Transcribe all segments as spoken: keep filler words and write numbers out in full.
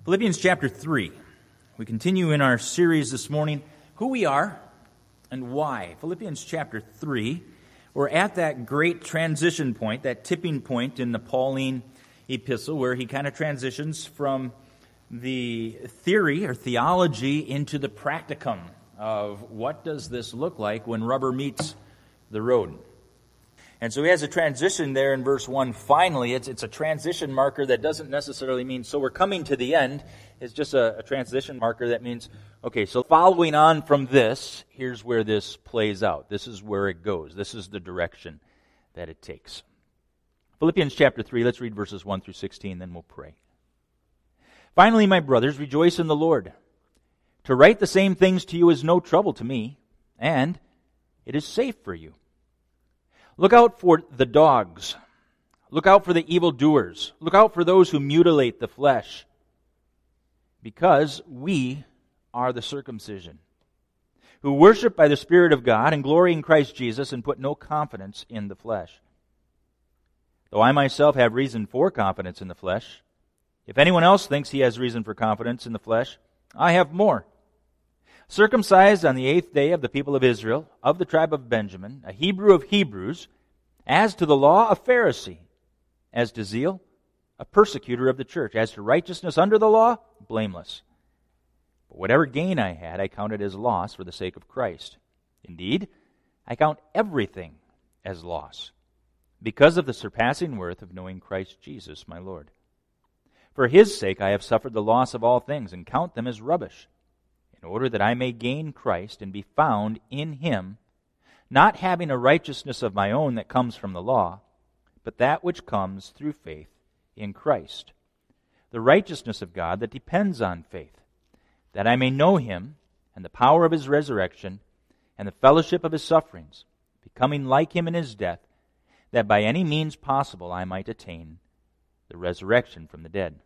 Philippians chapter three. We continue in our series this morning, Who We Are and Why. Philippians chapter three. We're at that great transition point, that tipping point in the Pauline epistle where he kind of transitions from the theory or theology into the practicum of what does this look like when rubber meets the road. And so he has a transition there in verse one. Finally, it's it's a transition marker that doesn't necessarily mean, so we're coming to the end. It's just a, a transition marker that means, okay, so following on from this, here's where this plays out. This is where it goes. This is the direction that it takes. Philippians chapter three, let's read verses one through sixteen, then we'll pray. Finally, my brothers, rejoice in the Lord. To write the same things to you is no trouble to me, and it is safe for you. Look out for the dogs. Look out for the evildoers. Look out for those who mutilate the flesh. Because we are the circumcision, who worship by the Spirit of God and glory in Christ Jesus and put no confidence in the flesh. Though I myself have reason for confidence in the flesh, if anyone else thinks he has reason for confidence in the flesh, I have more. Circumcised on the eighth day of the people of Israel, of the tribe of Benjamin, a Hebrew of Hebrews, as to the law, a Pharisee, as to zeal, a persecutor of the church, as to righteousness under the law, blameless. But whatever gain I had, I counted as loss for the sake of Christ. Indeed, I count everything as loss, because of the surpassing worth of knowing Christ Jesus, my Lord. For His sake I have suffered the loss of all things, and count them as rubbish, in order that I may gain Christ and be found in Him, not having a righteousness of my own that comes from the law, but that which comes through faith in Christ, the righteousness of God that depends on faith, that I may know Him and the power of His resurrection and the fellowship of His sufferings, becoming like Him in His death, that by any means possible I might attain the resurrection from the dead.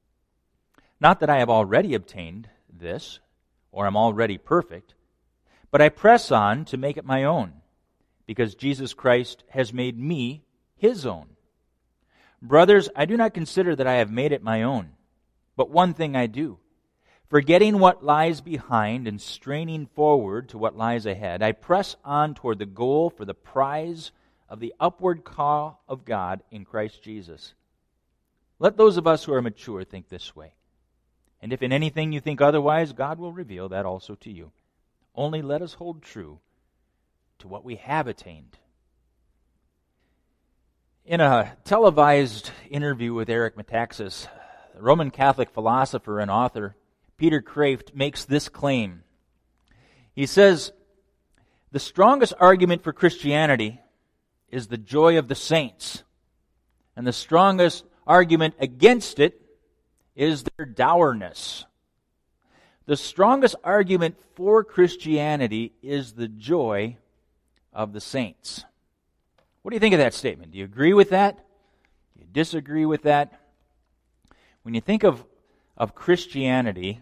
Not that I have already obtained this, or am already perfect, but I press on to make it my own, because Jesus Christ has made me His own. Brothers, I do not consider that I have made it my own, but one thing I do, forgetting what lies behind and straining forward to what lies ahead, I press on toward the goal for the prize of the upward call of God in Christ Jesus. Let those of us who are mature think this way. And if in anything you think otherwise, God will reveal that also to you. Only let us hold true to what we have attained. In a televised interview with Eric Metaxas, the Roman Catholic philosopher and author Peter Kreeft makes this claim. He says, the strongest argument for Christianity is the joy of the saints, and the strongest argument against it is their dourness. The strongest argument for Christianity is the joy of the saints. What do you think of that statement? Do you agree with that? Do you disagree with that? When you think of, of Christianity,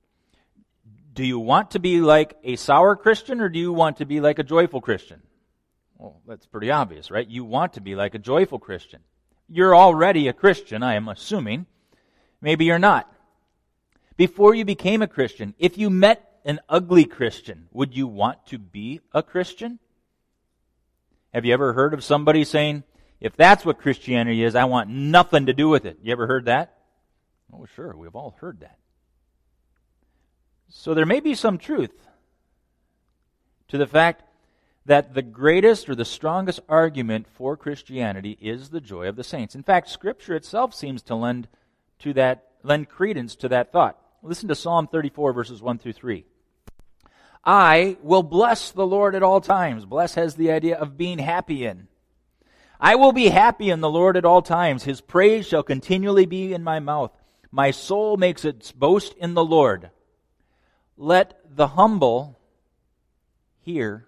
do you want to be like a sour Christian or do you want to be like a joyful Christian? Well, that's pretty obvious, right? You want to be like a joyful Christian. You're already a Christian, I am assuming. Maybe you're not. Before you became a Christian, if you met an ugly Christian, would you want to be a Christian? Have you ever heard of somebody saying, if that's what Christianity is, I want nothing to do with it? You ever heard that? Oh, sure, we've all heard that. So there may be some truth to the fact that the greatest or the strongest argument for Christianity is the joy of the saints. In fact, Scripture itself seems to lend to that, lend credence to that thought. Listen to Psalm thirty-four, verses one through three. I will bless the Lord at all times. Bless has the idea of being happy in. I will be happy in the Lord at all times. His praise shall continually be in my mouth. My soul makes its boast in the Lord. Let the humble hear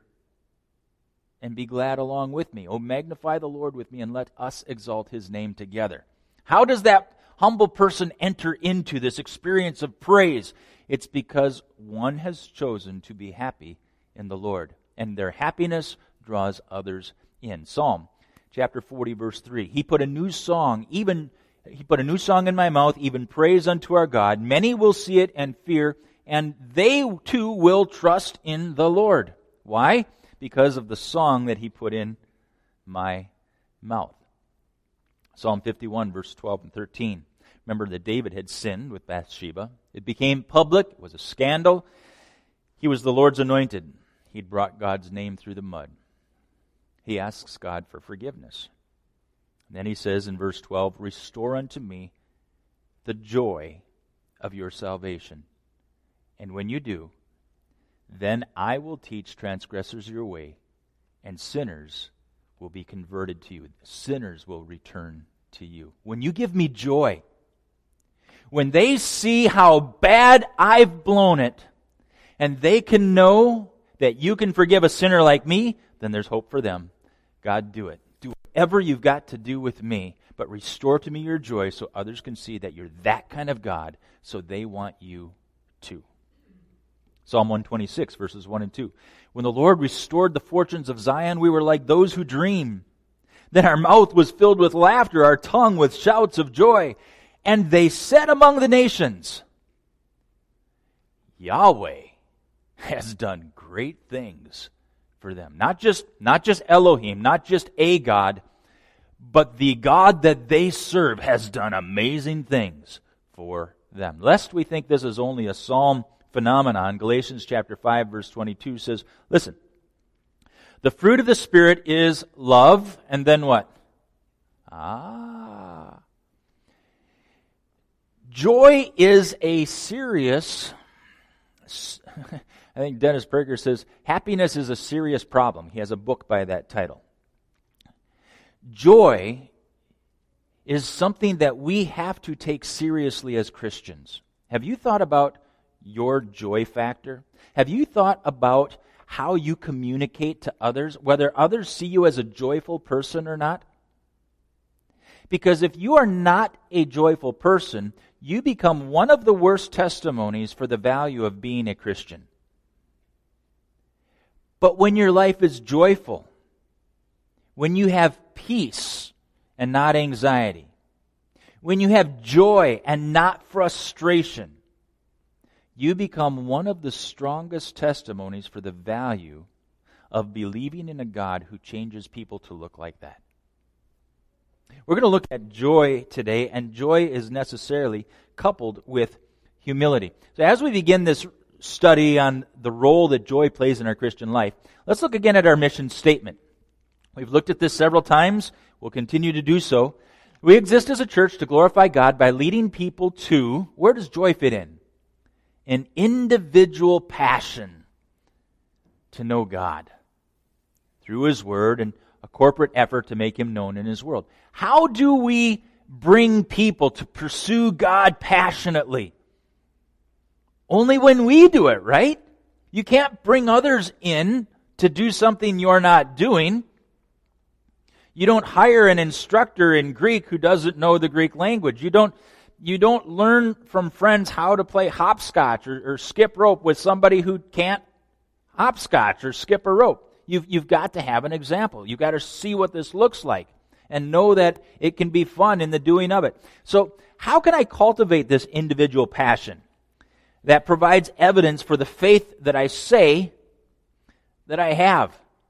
and be glad along with me. Oh, magnify the Lord with me, and let us exalt His name together. How does that humble person enter into this experience of praise? It's because one has chosen to be happy in the Lord, and their happiness draws others in. Psalm chapter forty, verse three. He put a new song, even He put a new song in my mouth, even praise unto our God. Many will see it and fear, and they too will trust in the Lord. Why? Because of the song that he put in my mouth. Psalm fifty-one, verse twelve and thirteen. Remember that David had sinned with Bathsheba. It became public. It was a scandal. He was the Lord's anointed. He'd brought God's name through the mud. He asks God for forgiveness. And then he says in verse twelve, restore unto me the joy of your salvation. And when you do, then I will teach transgressors your way, and sinners will be converted to you. Sinners will return to you. When you give me joy, when they see how bad I've blown it, and they can know that you can forgive a sinner like me, then there's hope for them. God, do it. Do whatever you've got to do with me, but restore to me your joy so others can see that you're that kind of God, so they want you too. Psalm one twenty-six, verses one and two. When the Lord restored the fortunes of Zion, we were like those who dream. Then our mouth was filled with laughter, our tongue with shouts of joy. And they said among the nations, Yahweh has done great things for them. Not just, not just Elohim, not just a God, but the God that they serve has done amazing things for them. Lest we think this is only a psalm phenomenon, Galatians chapter five, verse twenty-two says, listen, the fruit of the Spirit is love, and then what? Ah. Joy is a serious, I think Dennis Prager says, happiness is a serious problem. He has a book by that title. Joy is something that we have to take seriously as Christians. Have you thought about your joy factor? Have you thought about how you communicate to others, whether others see you as a joyful person or not? Because if you are not a joyful person, you become one of the worst testimonies for the value of being a Christian. But when your life is joyful, when you have peace and not anxiety, when you have joy and not frustration, you become one of the strongest testimonies for the value of believing in a God who changes people to look like that. We're going to look at joy today, and joy is necessarily coupled with humility. So as we begin this study on the role that joy plays in our Christian life, let's look again at our mission statement. We've looked at this several times. We'll continue to do so. We exist as a church to glorify God by leading people to, where does joy fit in? An individual passion to know God through His Word and a corporate effort to make Him known in His world. How do we bring people to pursue God passionately? Only when we do it, right? You can't bring others in to do something you're not doing. You don't hire an instructor in Greek who doesn't know the Greek language. You don't You don't learn from friends how to play hopscotch or, or skip rope with somebody who can't hopscotch or skip a rope. You've, you've got to have an example. You've got to see what this looks like and know that it can be fun in the doing of it. So how can I cultivate this individual passion that provides evidence for the faith that I say that I have?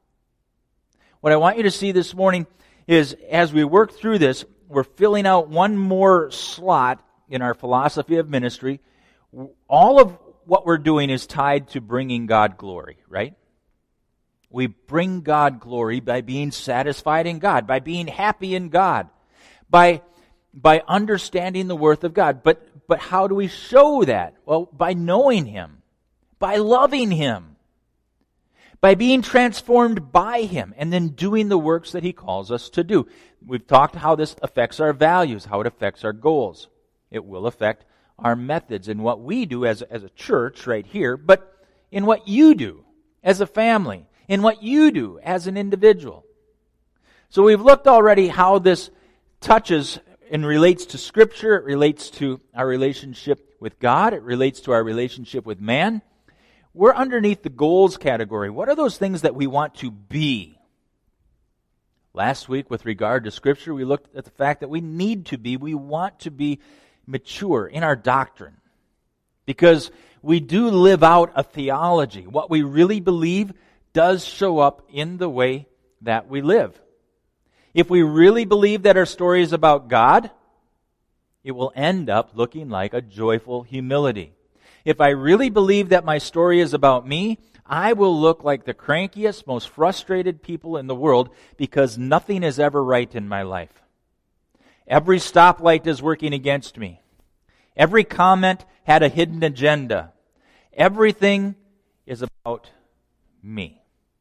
What I want you to see this morning is, as we work through this, we're filling out one more slot in our philosophy of ministry. All of what we're doing is tied to bringing God glory, right? We bring God glory by being satisfied in God, by being happy in God, by, by understanding the worth of God. But, but how do we show that? Well, by knowing Him, by loving Him, by being transformed by Him, and then doing the works that He calls us to do. We've talked how this affects our values, how it affects our goals. It will affect our methods and what we do as, as a church right here, but in what you do as a family, in what you do as an individual. So we've looked already how this touches and relates to Scripture. It relates to our relationship with God. It relates to our relationship with man. We're underneath the goals category. What are those things that we want to be? Last week, with regard to Scripture, we looked at the fact that we need to be, we want to be mature in our doctrine. Because we do live out a theology. What we really believe does show up in the way that we live. If we really believe that our story is about God, it will end up looking like a joyful humility. If I really believe that my story is about me, I will look like the crankiest, most frustrated people in the world because nothing is ever right in my life. Every stoplight is working against me. Every comment had a hidden agenda. Everything is about me.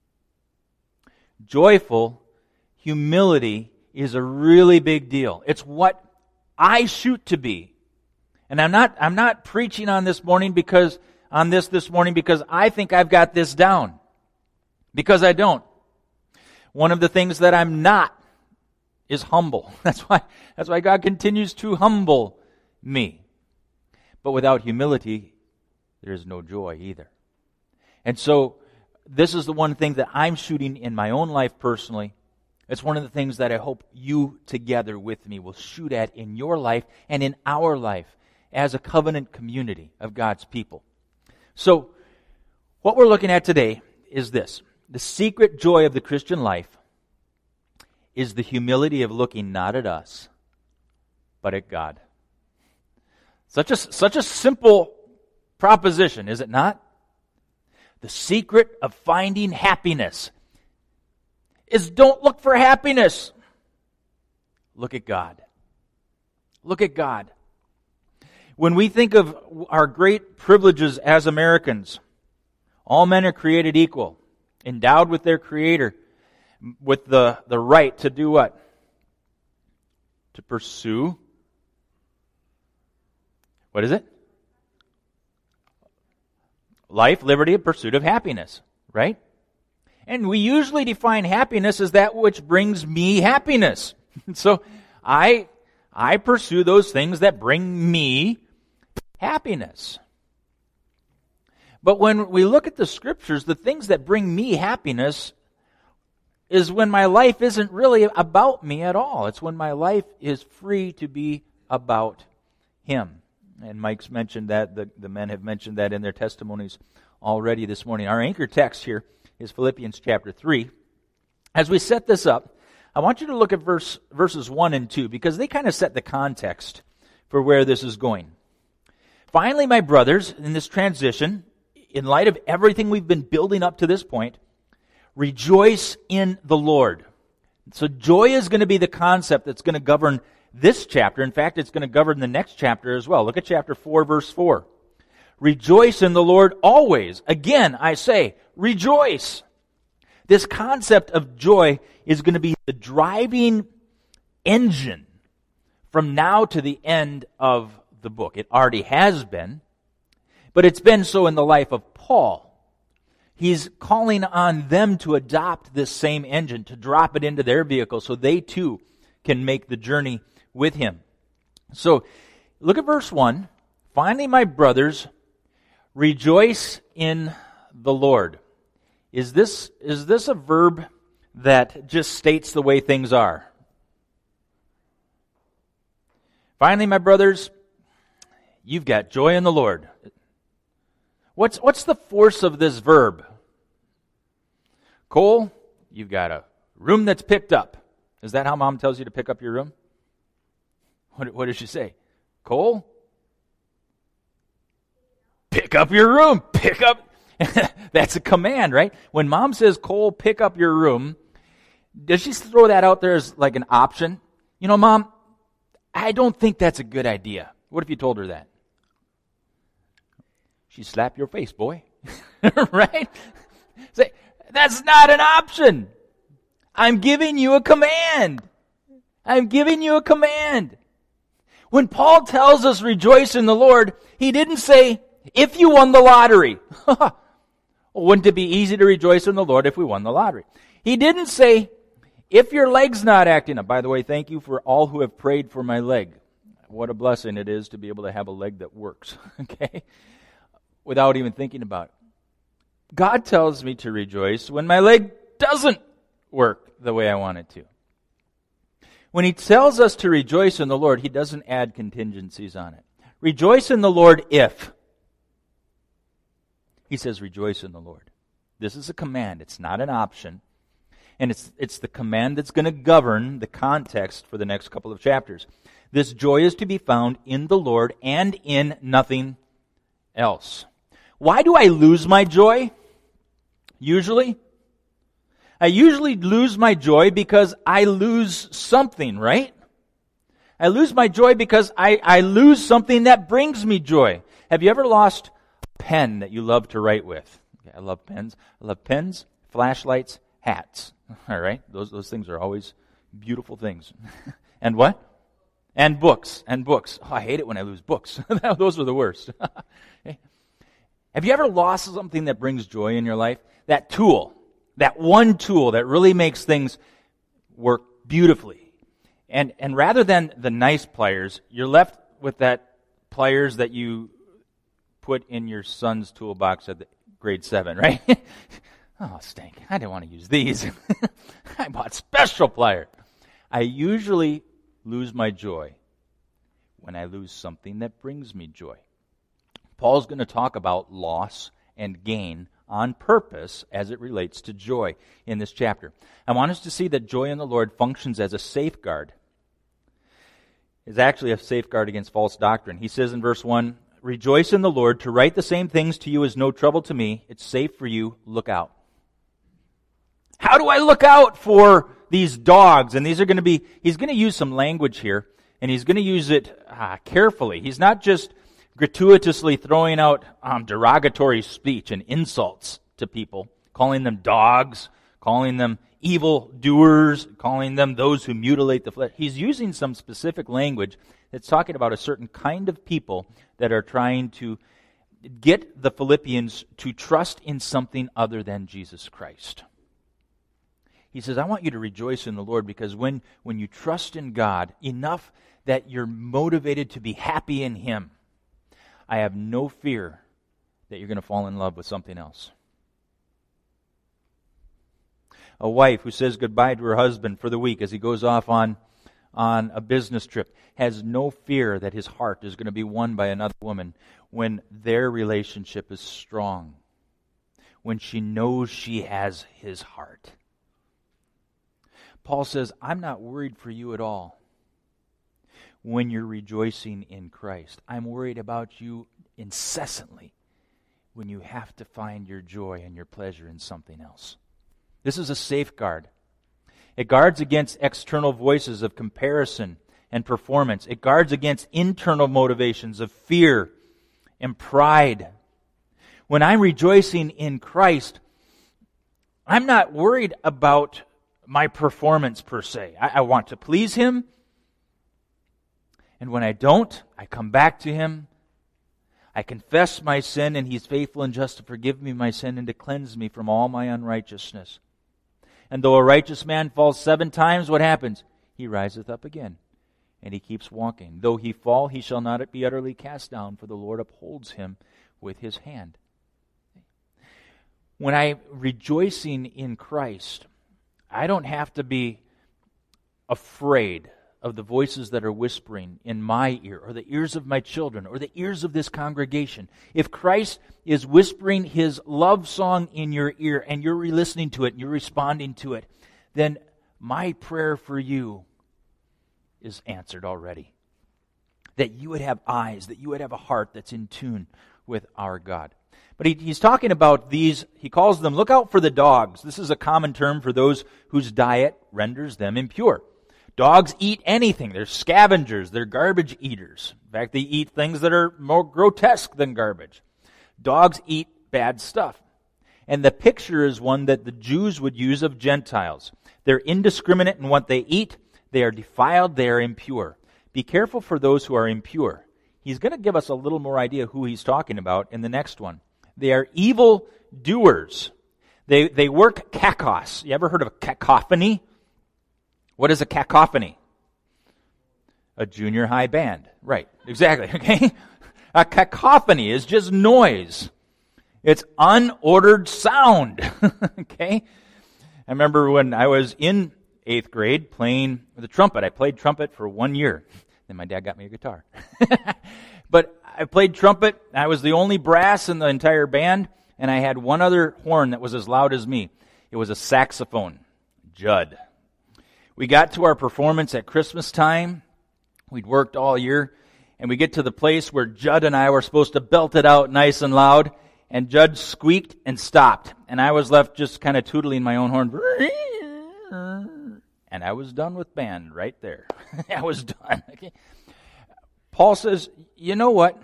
Joyful humility is a really big deal. It's what I shoot to be. And I'm not I'm not preaching on this morning because on this this morning because I think I've got this down. Because I don't. One of the things that I'm not is humble. That's why that's why God continues to humble me. But without humility, there is no joy either. And so this is the one thing that I'm shooting in my own life personally. It's one of the things that I hope you together with me will shoot at in your life and in our life as a covenant community of God's people. So, what we're looking at today is this. The secret joy of the Christian life is the humility of looking not at us, but at God. Such a, such a simple proposition, is it not? The secret of finding happiness is don't look for happiness. Look at God. Look at God. When we think of our great privileges as Americans, all men are created equal, endowed with their Creator, with the, the right to do what? To pursue. What is it? Life, liberty, and pursuit of happiness, right? And we usually define happiness as that which brings me happiness. So I I pursue those things that bring me happiness. But when we look at the Scriptures, the things that bring me happiness is when my life isn't really about me at all. It's when my life is free to be about Him. And Mike's mentioned that, the, the men have mentioned that in their testimonies already this morning. Our anchor text here is Philippians chapter three. As we set this up, I want you to look at verse verses one and two, because they kind of set the context for where this is going. Finally, my brothers, in this transition, in light of everything we've been building up to this point, rejoice in the Lord. So joy is going to be the concept that's going to govern this chapter. In fact, it's going to govern the next chapter as well. Look at chapter four, verse four. Rejoice in the Lord always. Again, I say, rejoice. This concept of joy is going to be the driving engine from now to the end of the book. It already has been, but it's been so in the life of Paul. He's calling on them to adopt this same engine, to drop it into their vehicle so they too can make the journey with him. So, look at verse one. Finally, my brothers, rejoice in the Lord. Is this, is this a verb that just states the way things are? Finally, my brothers, you've got joy in the Lord. What's, what's the force of this verb? Cole, you've got a room that's picked up. Is that how Mom tells you to pick up your room? What, what does she say? Cole, pick up your room. Pick up. That's a command, right? When Mom says, Cole, pick up your room, does she throw that out there as like an option? You know, Mom, I don't think that's a good idea. What if you told her that? She'd slap your face, boy. Right? Say, that's not an option. I'm giving you a command. I'm giving you a command. When Paul tells us rejoice in the Lord, he didn't say, if you won the lottery. Wouldn't it be easy to rejoice in the Lord if we won the lottery? He didn't say, if your leg's not acting up. By the way, thank you for all who have prayed for my leg. What a blessing it is to be able to have a leg that works. Okay? Without even thinking about it. God tells me to rejoice when my leg doesn't work the way I want it to. When he tells us to rejoice in the Lord, he doesn't add contingencies on it. Rejoice in the Lord if. He says rejoice in the Lord. This is a command. It's not an option. And it's, it's the command that's going to govern the context for the next couple of chapters. This joy is to be found in the Lord and in nothing else. Why do I lose my joy? Usually, I usually lose my joy because I lose something, right? I lose my joy because I, I lose something that brings me joy. Have you ever lost a pen that you love to write with? I love pens. I love pens, flashlights, hats. All right? Those, those things are always beautiful things. And what? And books. And books. Oh, I hate it when I lose books. Those are the worst. Have you ever lost something that brings joy in your life? That tool. That one tool that really makes things work beautifully. And and rather than the nice pliers, you're left with that pliers that you put in your son's toolbox at the grade seven, right? Oh, stink. I didn't want to use these. I bought special pliers. I usually lose my joy when I lose something that brings me joy. Paul's going to talk about loss and gain on purpose as it relates to joy in this chapter. I want us to see that joy in the Lord functions as a safeguard. It's actually a safeguard against false doctrine. He says in verse one, rejoice in the Lord. To write the same things to you is no trouble to me. It's safe for you. Look out. How do I look out for these dogs? And these are going to be, he's going to use some language here, and he's going to use it uh, carefully. He's not just gratuitously throwing out um, derogatory speech and insults to people, calling them dogs, calling them evil doers, calling them those who mutilate the flesh. He's using some specific language that's talking about a certain kind of people that are trying to get the Philippians to trust in something other than Jesus Christ. He says, I want you to rejoice in the Lord because when, when you trust in God enough that you're motivated to be happy in Him, I have no fear that you're going to fall in love with something else. A wife who says goodbye to her husband for the week as he goes off on, on a business trip has no fear that his heart is going to be won by another woman when their relationship is strong, when she knows she has his heart. Paul says, I'm not worried for you at all when you're rejoicing in Christ. I'm worried about you incessantly when you have to find your joy and your pleasure in something else. This is a safeguard. It guards against external voices of comparison and performance. It guards against internal motivations of fear and pride. When I'm rejoicing in Christ, I'm not worried about my performance per se. I, I want to please Him. And when I don't, I come back to Him. I confess my sin, and He's faithful and just to forgive me my sin and to cleanse me from all my unrighteousness. And though a righteous man falls seven times, what happens? He riseth up again, and he keeps walking. Though he fall, he shall not be utterly cast down, for the Lord upholds him with His hand. When I'm rejoicing in Christ, I don't have to be afraid of the voices that are whispering in my ear, or the ears of my children, or the ears of this congregation. If Christ is whispering His love song in your ear, and you're re-listening to it, and you're responding to it, then my prayer for you is answered already. That you would have eyes, that you would have a heart that's in tune with our God. But he, he's talking about these, he calls them, look out for the dogs. This is a common term for those whose diet renders them impure. Dogs eat anything. They're scavengers. They're garbage eaters. In fact, they eat things that are more grotesque than garbage. Dogs eat bad stuff. And the picture is one that the Jews would use of Gentiles. They're indiscriminate in what they eat. They are defiled. They are impure. Be careful for those who are impure. He's going to give us a little more idea who he's talking about in the next one. They are evil doers. They, they work kakos. You ever heard of a cacophony? What is a cacophony? A junior high band. Right, exactly, okay? A cacophony is just noise. It's unordered sound, okay? I remember when I was in eighth grade playing the trumpet. I played trumpet for one year. Then my dad got me a guitar. But I played trumpet. I was the only brass in the entire band, and I had one other horn that was as loud as me. It was a saxophone, Judd. We got to our performance at Christmas time. We'd worked all year, and we get to the place where Judd and I were supposed to belt it out nice and loud, and Judd squeaked and stopped, and I was left just kind of tootling my own horn. And I was done with band right there. I was done. Okay. Paul says, you know what?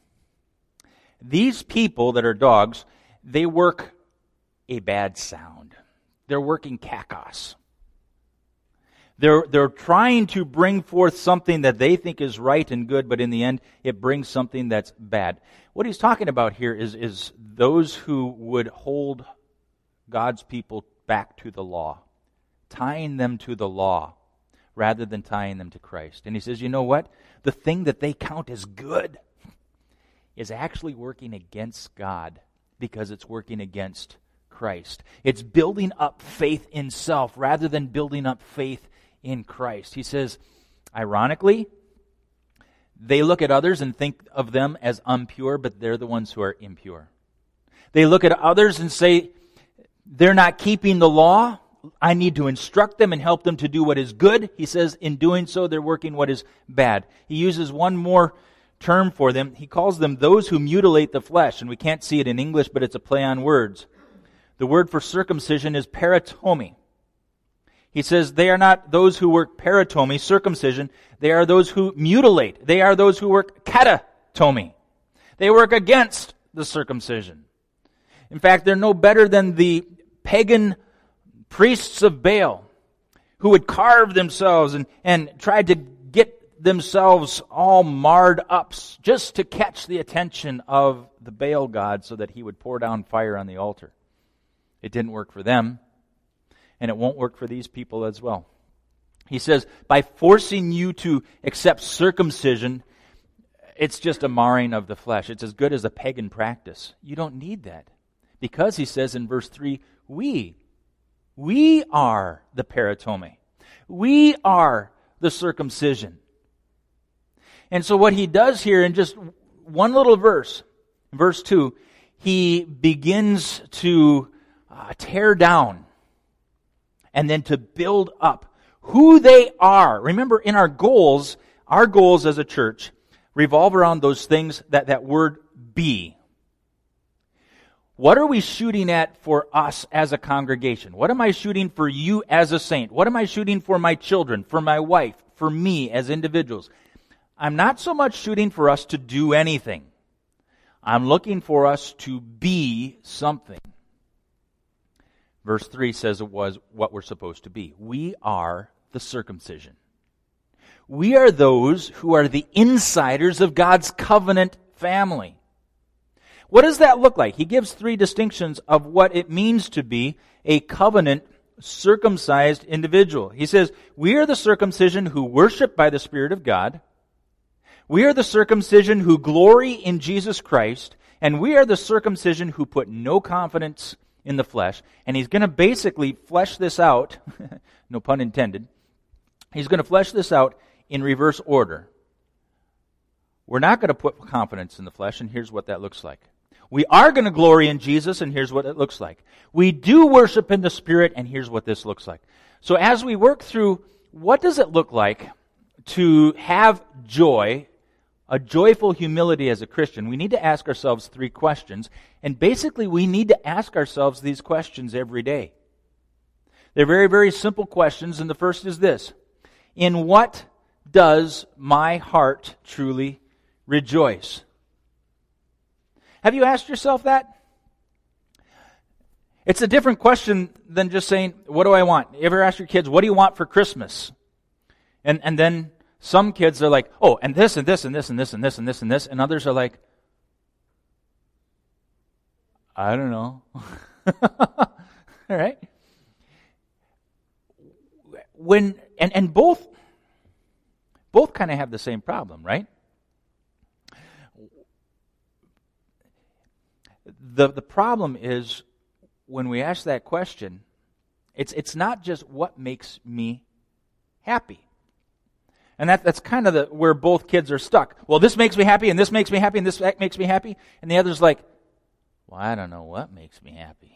These people that are dogs, they work a bad sound. They're working kakos. They're, they're trying to bring forth something that they think is right and good, but in the end, it brings something that's bad. What he's talking about here is, is those who would hold God's people back to the law, tying them to the law rather than tying them to Christ. And he says, you know what? The thing that they count as good is actually working against God because it's working against Christ. It's building up faith in self rather than building up faith in Christ. He says, ironically, they look at others and think of them as impure, but they're the ones who are impure. They look at others and say, they're not keeping the law. I need to instruct them and help them to do what is good. He says, in doing so, they're working what is bad. He uses one more term for them. He calls them those who mutilate the flesh. And we can't see it in English, but it's a play on words. The word for circumcision is paratomi. He says they are not those who work paratomi, circumcision. They are those who mutilate. They are those who work katatomi. They work against the circumcision. In fact, they're no better than the pagan priests of Baal who would carve themselves and, and tried to get themselves all marred up just to catch the attention of the Baal god so that he would pour down fire on the altar. It didn't work for them, and it won't work for these people as well. He says, by forcing you to accept circumcision, it's just a marring of the flesh. It's as good as a pagan practice. You don't need that. Because, he says in verse three, we, we are the paratomi. We are the circumcision. And so what he does here in just one little verse, verse two, he begins to uh, tear down and then to build up who they are. Remember, in our goals, our goals as a church revolve around those things, that, that word be. What are we shooting at for us as a congregation? What am I shooting for you as a saint? What am I shooting for my children, for my wife, for me as individuals? I'm not so much shooting for us to do anything. I'm looking for us to be something. Verse three says it was what we're supposed to be. We are the circumcision. We are those who are the insiders of God's covenant family. What does that look like? He gives three distinctions of what it means to be a covenant circumcised individual. He says, we are the circumcision who worship by the Spirit of God. We are the circumcision who glory in Jesus Christ. And we are the circumcision who put no confidence in the flesh. And he's going to basically flesh this out, no pun intended. He's going to flesh this out in reverse order. We're not going to put confidence in the flesh, and here's what that looks like. We are going to glory in Jesus, and here's what it looks like. We do worship in the Spirit, and here's what this looks like. So as we work through, what does it look like to have joy, a joyful humility as a Christian? We need to ask ourselves three questions, and basically we need to ask ourselves these questions every day. They're very, very simple questions, and the first is this. In what does my heart truly rejoice? Have you asked yourself that? It's a different question than just saying, what do I want? You ever ask your kids, what do you want for Christmas? And and then some kids are like, oh, and this and this and this and this and this and this and this. And others are like, I don't know. All right? When and, and both both kind of have the same problem, right? The, the problem is when we ask that question, It's it's not just what makes me happy. And that that's kind of the where both kids are stuck. Well, this makes me happy, and this makes me happy, and this makes me happy. And the other's like, well, I don't know what makes me happy.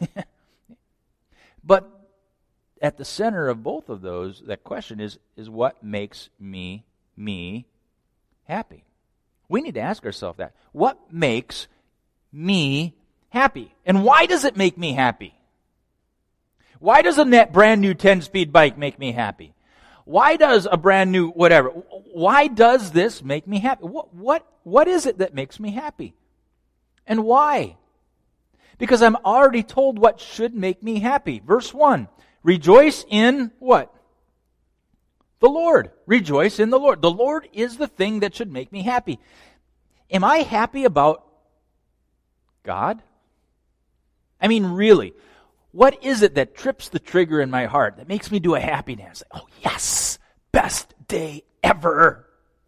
But at the center of both of those, that question is, is what makes me, me happy? We need to ask ourselves that. What makes me happy? And why does it make me happy? Why does a net brand new ten-speed bike make me happy? Why does a brand new whatever? Why does this make me happy? What, what, what is it that makes me happy? And why? Because I'm already told what should make me happy. Verse one, rejoice in what? The Lord. Rejoice in the Lord. The Lord is the thing that should make me happy. Am I happy about God? I mean, really, what is it that trips the trigger in my heart that makes me do a happy dance? Like, oh, yes, best day ever.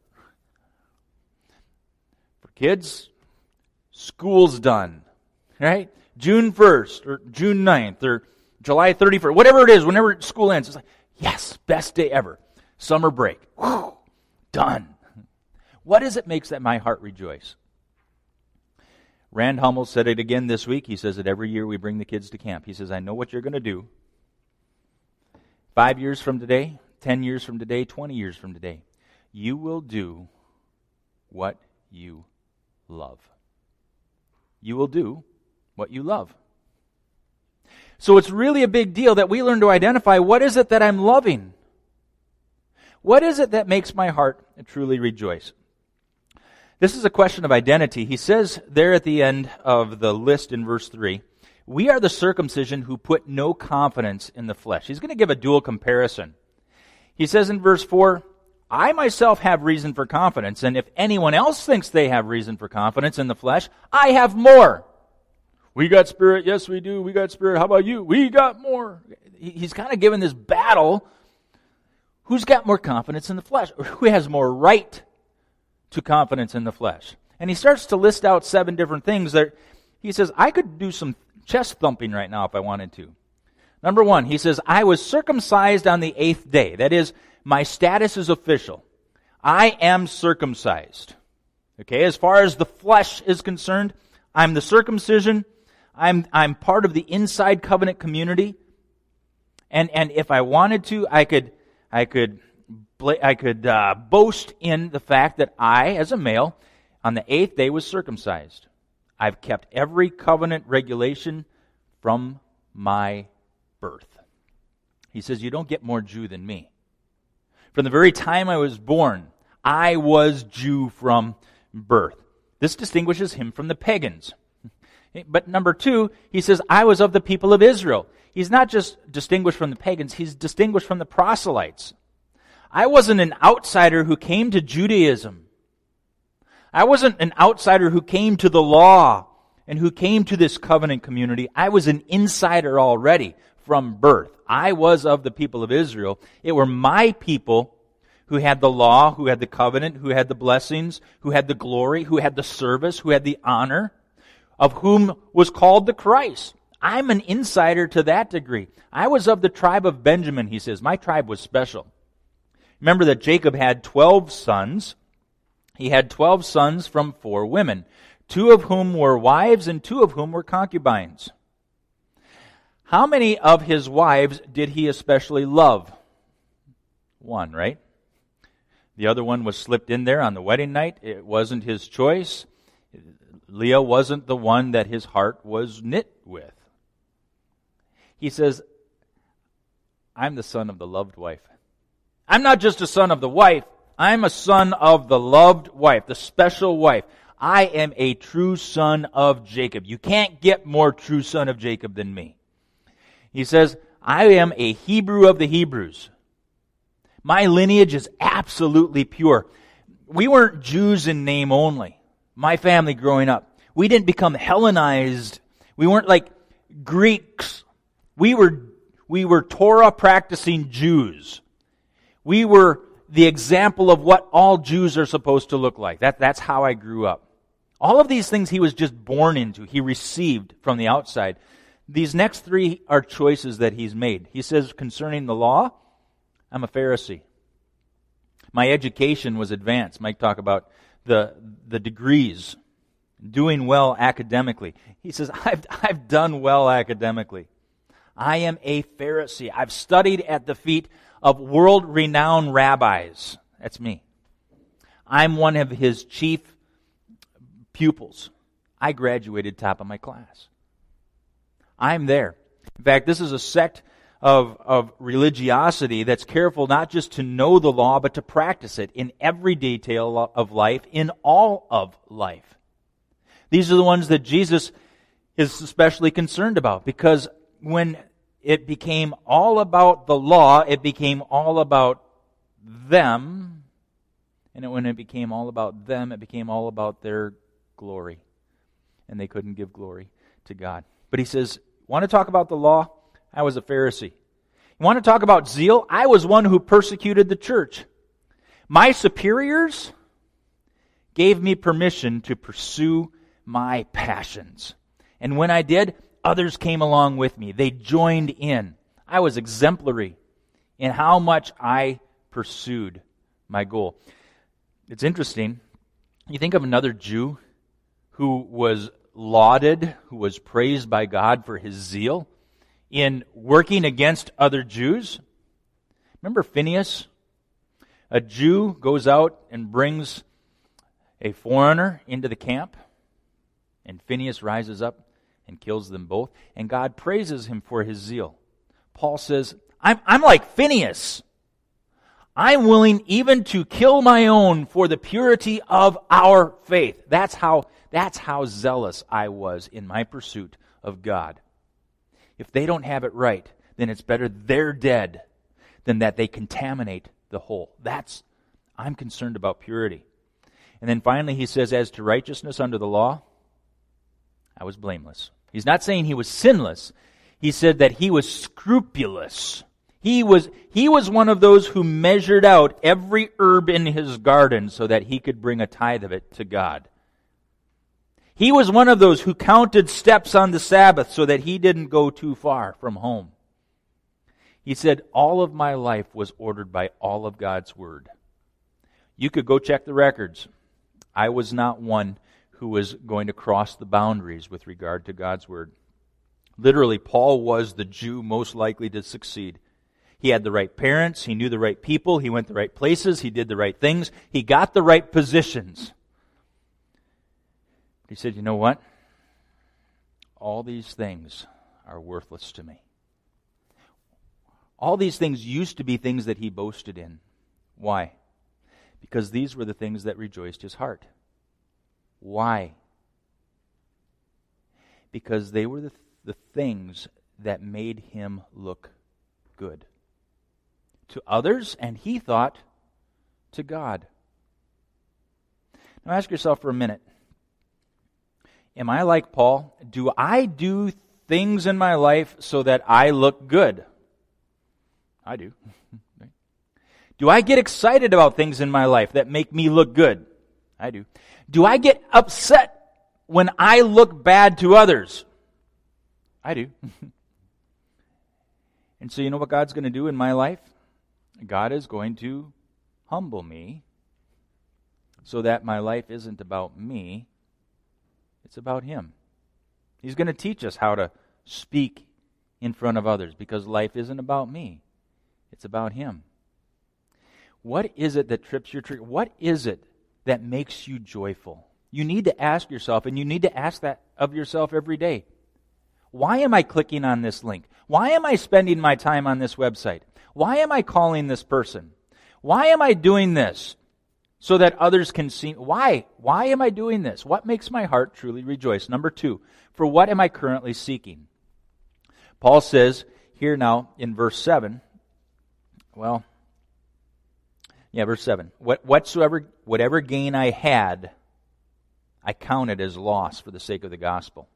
For kids, school's done, right? June first or June ninth or July thirty-first, whatever it is, whenever school ends, it's like, yes, best day ever. Summer break, whew, done. What is it makes that my heart rejoice? Rand Hummel said it again this week. He says that every year we bring the kids to camp. He says, I know what you're going to do. Five years from today, ten years from today, twenty years from today, you will do what you love. You will do what you love. So it's really a big deal that we learn to identify what is it that I'm loving. What is it that makes my heart truly rejoice? This is a question of identity. He says there at the end of the list in verse three, we are the circumcision who put no confidence in the flesh. He's going to give a dual comparison. He says in verse four, I myself have reason for confidence, and if anyone else thinks they have reason for confidence in the flesh, I have more. We got spirit, yes we do, we got spirit, how about you? We got more. He's kind of given this battle. Who's got more confidence in the flesh? Or who has more right to confidence in the flesh? And he starts to list out seven different things that he says, I could do some chest thumping right now if I wanted to. Number one, he says, I was circumcised on the eighth day. That is, my status is official. I am circumcised. Okay, as far as the flesh is concerned, I'm the circumcision. I'm I'm part of the inside covenant community. And and if I wanted to, I could I could I could uh, boast in the fact that I, as a male, on the eighth day was circumcised. I've kept every covenant regulation from my birth. He says, you don't get more Jew than me. From the very time I was born, I was Jew from birth. This distinguishes him from the pagans. But number two, he says, I was of the people of Israel. He's not just distinguished from the pagans, he's distinguished from the proselytes. I wasn't an outsider who came to Judaism. I wasn't an outsider who came to the law and who came to this covenant community. I was an insider already from birth. I was of the people of Israel. It were my people who had the law, who had the covenant, who had the blessings, who had the glory, who had the service, who had the honor, of whom was called the Christ. I'm an insider to that degree. I was of the tribe of Benjamin, he says. My tribe was special. Remember that Jacob had twelve sons. He had twelve sons from four women, two of whom were wives and two of whom were concubines. How many of his wives did he especially love? One, right? The other one was slipped in there on the wedding night. It wasn't his choice. Leah wasn't the one that his heart was knit with. He says, I'm the son of the loved wife. I'm not just a son of the wife. I'm a son of the loved wife, the special wife. I am a true son of Jacob. You can't get more true son of Jacob than me. He says, I am a Hebrew of the Hebrews. My lineage is absolutely pure. We weren't Jews in name only. My family growing up, we didn't become Hellenized. We weren't like Greeks. We were we were Torah practicing Jews. We were the example of what all Jews are supposed to look like. That that's how I grew up. All of these things he was just born into. He received from the outside. These next three are choices that he's made. He says, concerning the law, I'm a Pharisee. My education was advanced. Mike talked about the, the degrees, doing well academically. He says, I've, I've done well academically. I am a Pharisee. I've studied at the feet of world-renowned rabbis. That's me. I'm one of his chief pupils. I graduated top of my class. I'm there. In fact, this is a sect of, of religiosity that's careful not just to know the law, but to practice it in every detail of life, in all of life. These are the ones that Jesus is especially concerned about, because when it became all about the law, it became all about them. And when it became all about them, it became all about their glory. And they couldn't give glory to God. But he says, want to talk about the law? I was a Pharisee. You want to talk about zeal? I was one who persecuted the church. My superiors gave me permission to pursue my passions. And when I did, others came along with me. They joined in. I was exemplary in how much I pursued my goal. It's interesting. You think of another Jew who was lauded, who was praised by God for his zeal in working against other Jews. Remember Phinehas? A Jew goes out and brings a foreigner into the camp, and Phinehas rises up and kills them both, and God praises him for his zeal. Paul says, I'm, I'm like Phinehas. I'm willing even to kill my own for the purity of our faith. That's how, that's how zealous I was in my pursuit of God. If they don't have it right, then it's better they're dead than that they contaminate the whole. That's, I'm concerned about purity. And then finally he says, as to righteousness under the law, I was blameless. He's not saying he was sinless. He said that he was scrupulous. He was, he was one of those who measured out every herb in his garden so that he could bring a tithe of it to God. He was one of those who counted steps on the Sabbath so that he didn't go too far from home. He said, all of my life was ordered by all of God's Word. You could go check the records. I was not one who was going to cross the boundaries with regard to God's Word. Literally, Paul was the Jew most likely to succeed. He had the right parents, he knew the right people, he went the right places, he did the right things, he got the right positions. He said, you know what? All these things are worthless to me. All these things used to be things that he boasted in. Why? Because these were the things that rejoiced his heart. Why? Because they were the, the things that made him look good to others, and he thought to God. Now ask yourself for a minute. Am I like Paul? Do I do things in my life so that I look good? I do. Do I get excited about things in my life that make me look good? I do. Do I get upset when I look bad to others? I do. And so you know what God's going to do in my life? God is going to humble me so that my life isn't about me. It's about Him. He's going to teach us how to speak in front of others because life isn't about me. It's about Him. What is it that trips your tree? What is it that makes you joyful? You need to ask yourself, and you need to ask that of yourself every day. Why am I clicking on this link? Why am I spending my time on this website? Why am I calling this person? Why am I doing this? So that others can see. Why? Why am I doing this? What makes my heart truly rejoice? Number two, for what am I currently seeking? Paul says here now in verse seven, well, yeah, verse seven, what, whatsoever, whatever gain I had, I counted as loss for the sake of the gospel.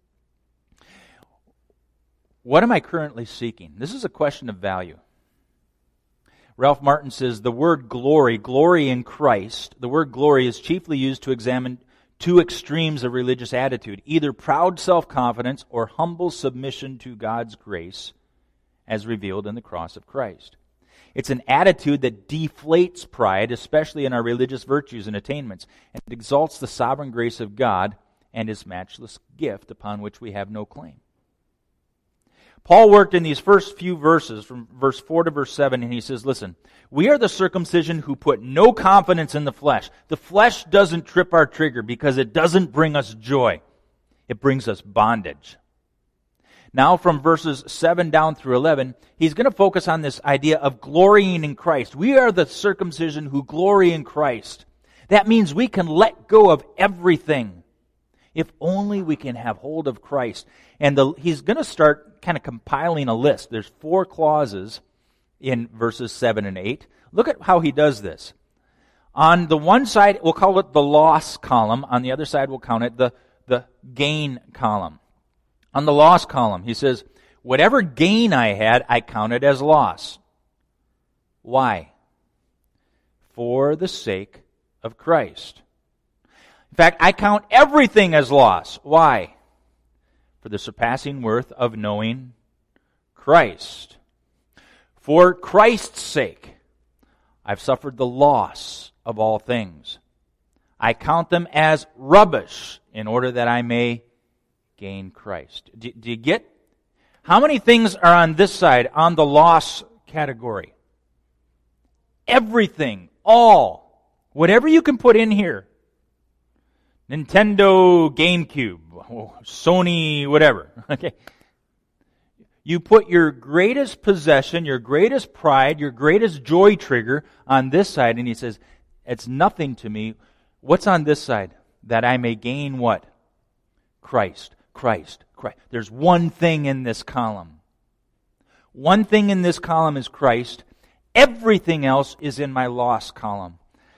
What am I currently seeking? This is a question of value. Ralph Martin says the word glory, glory in Christ, the word glory is chiefly used to examine two extremes of religious attitude, either proud self-confidence or humble submission to God's grace as revealed in the cross of Christ. It's an attitude that deflates pride, especially in our religious virtues and attainments, and it exalts the sovereign grace of God and His matchless gift upon which we have no claim. Paul worked in these first few verses, from verse four to verse seven, and he says, listen, we are the circumcision who put no confidence in the flesh. The flesh doesn't trip our trigger because it doesn't bring us joy. It brings us bondage. Now from verses seven down through eleven, he's going to focus on this idea of glorying in Christ. We are the circumcision who glory in Christ. That means we can let go of everything if only we can have hold of Christ. And the, he's going to start kind of compiling a list. There's four clauses in verses seven and eight. Look at how he does this. On the one side, we'll call it the loss column. On the other side, we'll count it the, the gain column. On the loss column, he says, whatever gain I had, I counted as loss. Why? For the sake of Christ. In fact, I count everything as loss. Why? For the surpassing worth of knowing Christ. For Christ's sake, I've suffered the loss of all things. I count them as rubbish in order that I may gain Christ. Do, do you get? How many things are on this side, on the loss category? Everything, all, whatever you can put in here. Nintendo, GameCube, Sony, whatever. Okay. You put your greatest possession, your greatest pride, your greatest joy trigger on this side, and he says, it's nothing to me. What's on this side? That I may gain what? Christ, Christ, Christ. There's one thing in this column. One thing in this column is Christ. Everything else is in my loss column.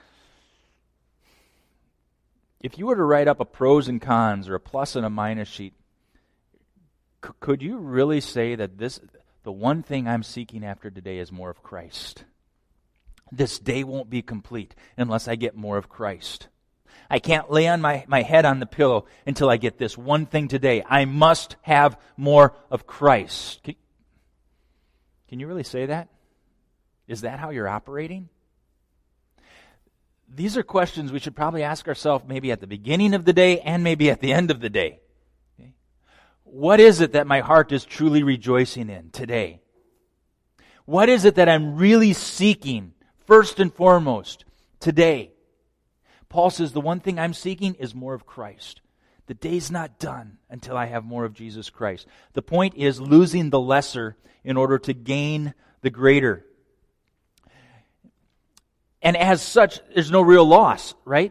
If you were to write up a pros and cons or a plus and a minus sheet, c- could you really say that this, the one thing I'm seeking after today is more of Christ? This day won't be complete unless I get more of Christ. I can't lay on my, my head on the pillow until I get this one thing today. I must have more of Christ. Can, can you really say that? Is that how you're operating? These are questions we should probably ask ourselves maybe at the beginning of the day and maybe at the end of the day. Okay? What is it that my heart is truly rejoicing in today? What is it that I'm really seeking first and foremost today? Paul says the one thing I'm seeking is more of Christ. The day's not done until I have more of Jesus Christ. The point is losing the lesser in order to gain the greater. And as such, there's no real loss, right?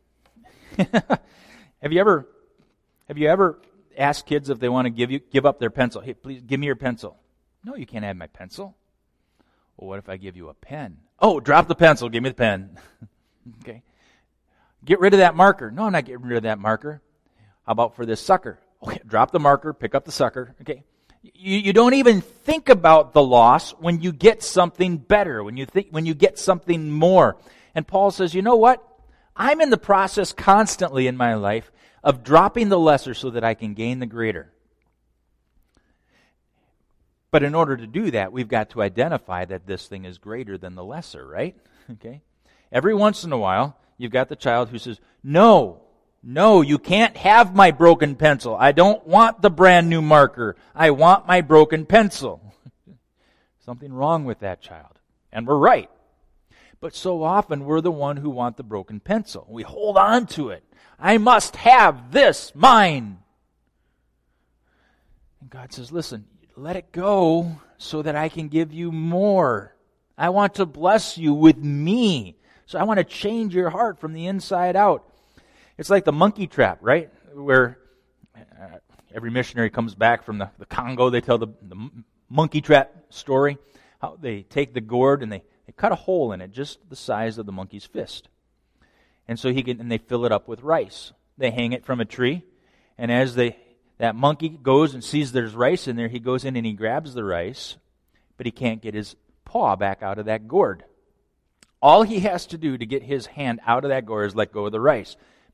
Have you ever have you ever asked kids if they want to give you give up their pencil? Hey, please give me your pencil. No, you can't have my pencil. Well, what if I give you a pen? Oh, drop the pencil, give me the pen. Okay. Get rid of that marker. No, I'm not getting rid of that marker. How about for this sucker? Okay, drop the marker, pick up the sucker. Okay. You, you don't even think about the loss when you get something better, when you think when you get something more. And Paul says, you know what? I'm in the process constantly in my life of dropping the lesser so that I can gain the greater. But in order to do that, we've got to identify that this thing is greater than the lesser, right? Okay. Every once in a while, you've got the child who says, no, no, you can't have my broken pencil. I don't want the brand new marker. I want my broken pencil. Something wrong with that child. And we're right. But so often we're the one who want the broken pencil. We hold on to it. I must have this, mine. And God says, listen, let it go so that I can give you more. I want to bless you with me. So I want to change your heart from the inside out. It's like the monkey trap, right? Where uh, every missionary comes back from the, the Congo, they tell the, the monkey trap story. How they take the gourd and they, they cut a hole in it just the size of the monkey's fist. And so he can, and they fill it up with rice. They hang it from a tree, and as they that monkey goes and sees there's rice in there, he goes in and he grabs the rice, but he can't get his paw back out of that gourd. All he has to do to get his hand out of that gourd is let go of the rice.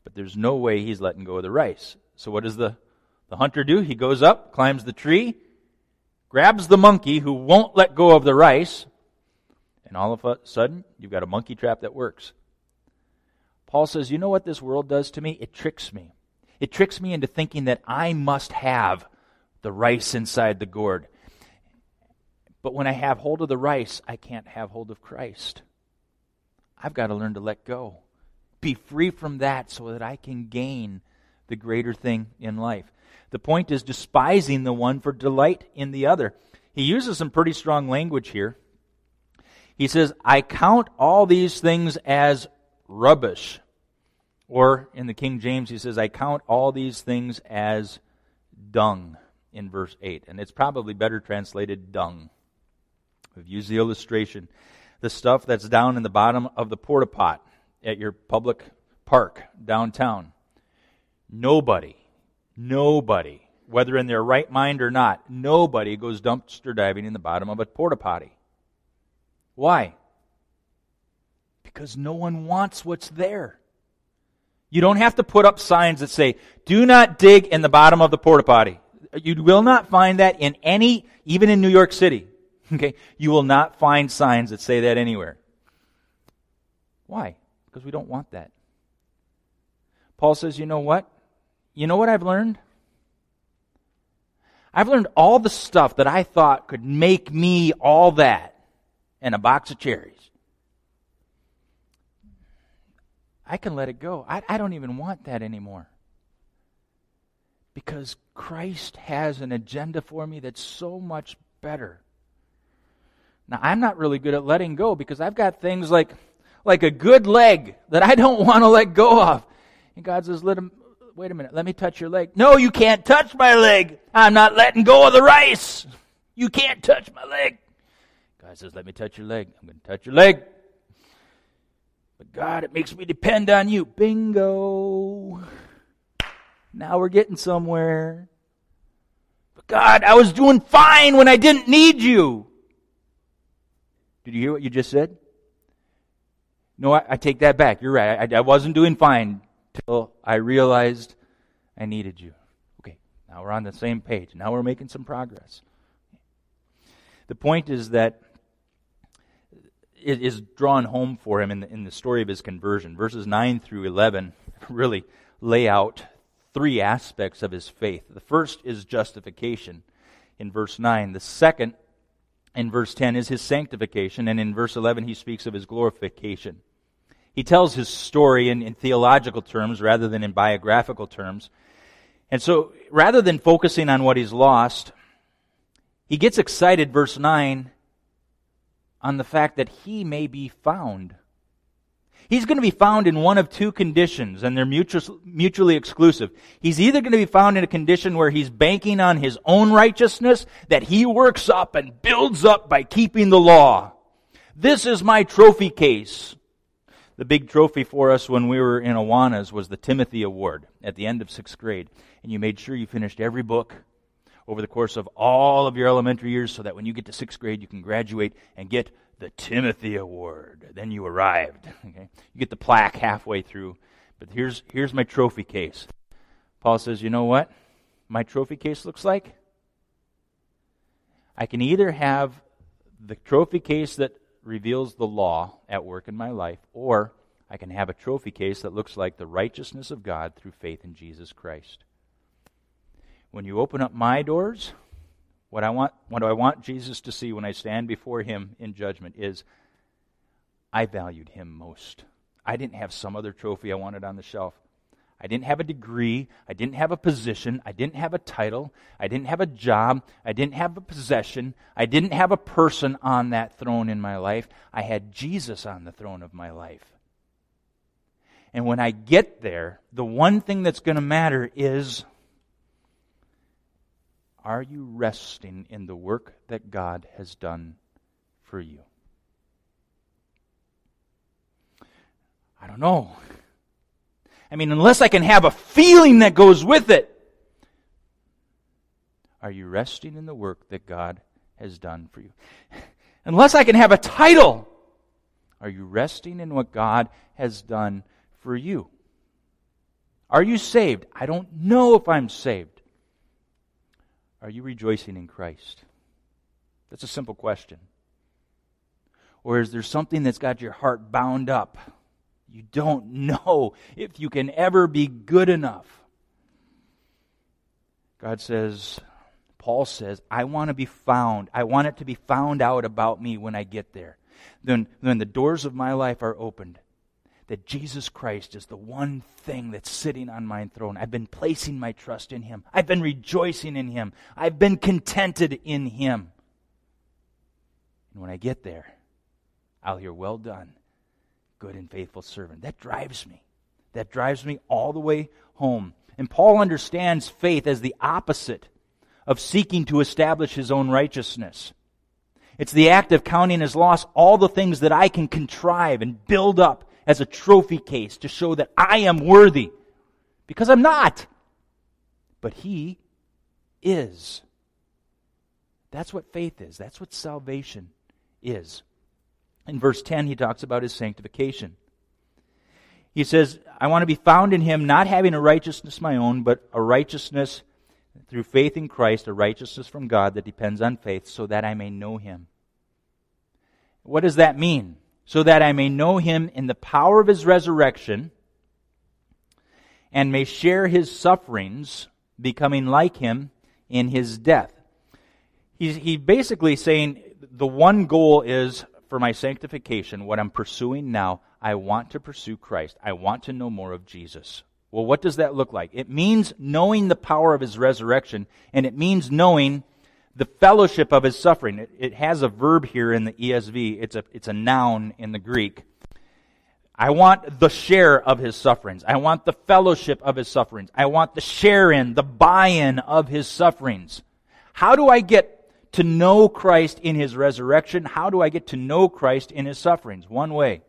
but there's no way he's letting go of the rice. So what does the, the hunter do? He goes up, climbs the tree, grabs the monkey who won't let go of the rice, and all of a sudden, you've got a monkey trap that works. Paul says, you know what this world does to me? It tricks me. It tricks me into thinking that I must have the rice inside the gourd. But when I have hold of the rice, I can't have hold of Christ. I've got to learn to let go. Be free from that so that I can gain the greater thing in life. The point is despising the one for delight in the other. He uses some pretty strong language here. He says, I count all these things as rubbish. Or in the King James, he says, I count all these things as dung in verse eight. And it's probably better translated dung. We've used the illustration. The stuff that's down in the bottom of the porta pot at your public park downtown. Nobody, nobody, whether in their right mind or not, nobody goes dumpster diving in the bottom of a porta potty. Why? Because no one wants what's there. You don't have to put up signs that say, do not dig in the bottom of the porta potty. You will not find that in any, even in New York City. Okay? You will not find signs that say that anywhere. Why? Because we don't want that. Paul says, you know what? You know what I've learned? I've learned all the stuff that I thought could make me all that and a box of cherries. I can let it go. I, I don't even want that anymore. Because Christ has an agenda for me that's so much better. Now, I'm not really good at letting go because I've got things like, like a good leg that I don't want to let go of. And God says, let him, wait a minute, let me touch your leg. No, you can't touch my leg. I'm not letting go of the rice. You can't touch my leg. God says, let me touch your leg. I'm going to touch your leg. But God, it makes me depend on you. Bingo. Now we're getting somewhere. But God, I was doing fine when I didn't need you. Did you hear what you just said? No, I, I take that back. You're right. I, I wasn't doing fine till I realized I needed you. Okay, now we're on the same page. Now we're making some progress. The point is that it is drawn home for him in the, in the story of his conversion. Verses nine through eleven really lay out three aspects of his faith. The first is justification in verse nine. The second, in verse ten, is his sanctification. And in verse eleven, he speaks of his glorification. He tells his story in, in theological terms rather than in biographical terms. And so, rather than focusing on what he's lost, he gets excited, verse nine, on the fact that he may be found. He's going to be found in one of two conditions, and they're mutually exclusive. He's either going to be found in a condition where he's banking on his own righteousness that he works up and builds up by keeping the law. This is my trophy case. The big trophy for us when we were in Awanas was the Timothy Award at the end of sixth grade. And you made sure you finished every book over the course of all of your elementary years so that when you get to sixth grade, you can graduate and get the Timothy Award. Then you arrived. Okay? You get the plaque halfway through. But here's, here's my trophy case. Paul says, you know what my trophy case looks like? I can either have the trophy case that reveals the law at work in my life, or I can have a trophy case that looks like the righteousness of God through faith in Jesus Christ. When you open up my doors, what I want, what I want Jesus to see when I stand before Him in judgment is, I valued Him most. I didn't have some other trophy I wanted on the shelf. I didn't have a degree. I didn't have a position. I didn't have a title. I didn't have a job. I didn't have a possession. I didn't have a person on that throne in my life. I had Jesus on the throne of my life. And when I get there, the one thing that's going to matter is, are you resting in the work that God has done for you? I don't know. I mean, unless I can have a feeling that goes with it. Are you resting in the work that God has done for you? Unless I can have a title. Are you resting in what God has done for you? Are you saved? I don't know if I'm saved. Are you rejoicing in Christ? That's a simple question. Or is there something that's got your heart bound up? You don't know if you can ever be good enough. God says, Paul says, I want to be found. I want it to be found out about me when I get there. Then, when the doors of my life are opened, that Jesus Christ is the one thing that's sitting on my throne. I've been placing my trust in Him. I've been rejoicing in Him. I've been contented in Him. And when I get there, I'll hear, well done, good and faithful servant. That drives me. That drives me all the way home. And Paul understands faith as the opposite of seeking to establish his own righteousness. It's the act of counting as loss all the things that I can contrive and build up as a trophy case to show that I am worthy. Because I'm not. But He is. That's what faith is. That's what salvation is. In verse ten, he talks about his sanctification. He says, I want to be found in Him, not having a righteousness of my own, but a righteousness through faith in Christ, a righteousness from God that depends on faith, so that I may know Him. What does that mean? So that I may know Him in the power of His resurrection and may share His sufferings, becoming like Him in His death. He's he basically saying the one goal is for my sanctification, what I'm pursuing now, I want to pursue Christ. I want to know more of Jesus. Well, what does that look like? It means knowing the power of His resurrection, and it means knowing the fellowship of His suffering. It, it has a verb here in the E S V. It's a, it's a noun in the Greek. I want the share of His sufferings. I want the fellowship of His sufferings. I want the share in, the buy-in of His sufferings. How do I get to know Christ in His resurrection? How do I get to know Christ in His sufferings? One way.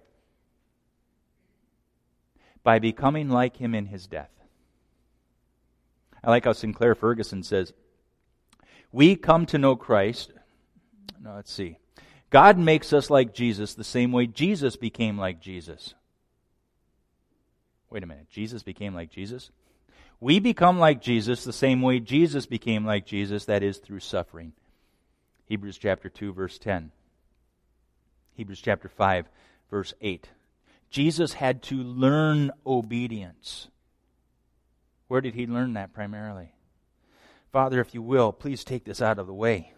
By becoming like Him in His death. I like how Sinclair Ferguson says, we come to know Christ. No, let's see. God makes us like Jesus the same way Jesus became like Jesus. Wait a minute. Jesus became like Jesus? We become like Jesus the same way Jesus became like Jesus, that is, through suffering. Hebrews chapter two, verse ten. Hebrews chapter five, verse eight. Jesus had to learn obedience. Where did He learn that primarily? Father, if you will, please take this out of the way.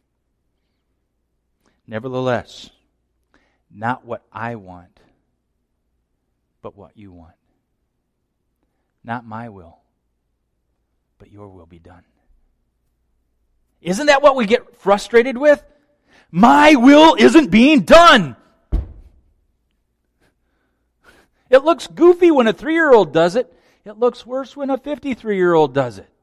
Nevertheless, not what I want, but what you want. Not my will, but your will be done. Isn't that what we get frustrated with? My will isn't being done. It looks goofy when a three-year-old does it. It looks worse when a fifty-three-year-old does it.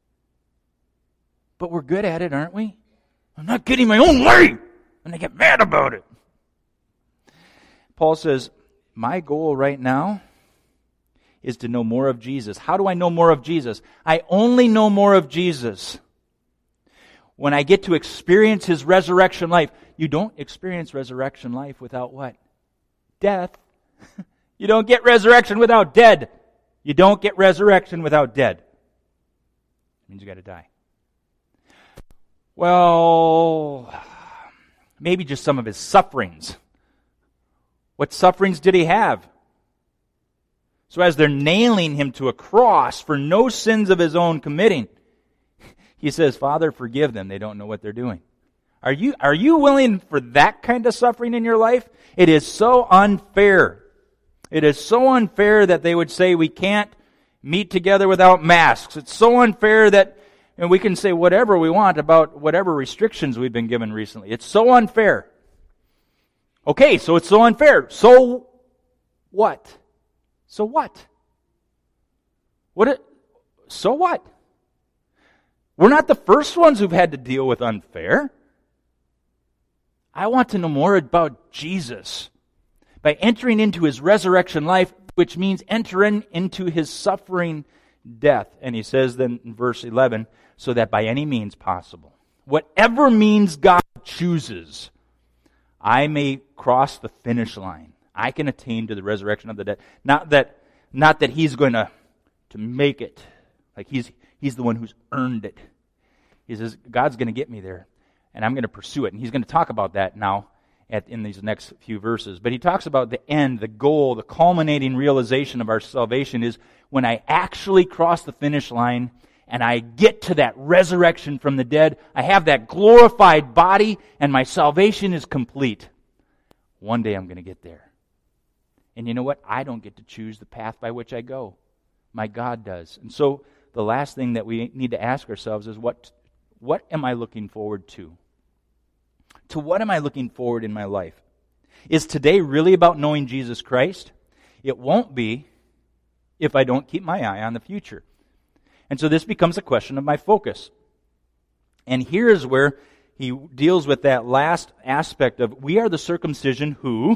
But we're good at it, aren't we? I'm not getting my own way, and I get mad about it. Paul says, my goal right now is to know more of Jesus. How do I know more of Jesus? I only know more of Jesus when I get to experience His resurrection life. You don't experience resurrection life without what? Death. You don't get resurrection without dead. You don't get resurrection without dead. It means you got to die. Well, maybe just some of His sufferings. What sufferings did He have? So as they're nailing Him to a cross for no sins of His own committing, He says, Father, forgive them. They don't know what they're doing. Are you, are you willing for that kind of suffering in your life? It is so unfair. It is so unfair that they would say we can't meet together without masks. It's so unfair that and we can say whatever we want about whatever restrictions we've been given recently. It's so unfair. Okay, so it's so unfair. So what? So what? What? It, so what? We're not the first ones who've had to deal with unfair. I want to know more about Jesus by entering into His resurrection life, which means entering into His suffering death. And he says then in verse eleven, so that by any means possible, whatever means God chooses, I may cross the finish line. I can attain to the resurrection of the dead. Not that, not that He's going to to make it. Like he's he's the one who's earned it. He says, God's going to get me there, and I'm going to pursue it. And he's going to talk about that now at, in these next few verses. But he talks about the end, the goal, the culminating realization of our salvation is when I actually cross the finish line and I get to that resurrection from the dead. I have that glorified body, and my salvation is complete. One day I'm going to get there. And you know what? I don't get to choose the path by which I go. My God does. And so the last thing that we need to ask ourselves is, what, what am I looking forward to? To what am I looking forward in my life? Is today really about knowing Jesus Christ? It won't be if I don't keep my eye on the future. And so this becomes a question of my focus. And here is where he deals with that last aspect of, we are the circumcision who,